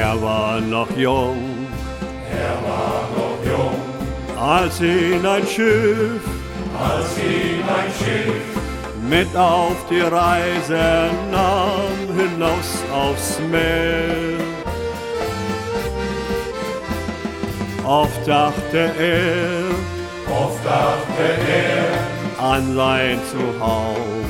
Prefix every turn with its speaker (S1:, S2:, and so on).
S1: Er war noch jung, als ihn ein Schiff mit auf die Reise nahm, hinaus aufs Meer. Oft dachte er an sein Zuhause,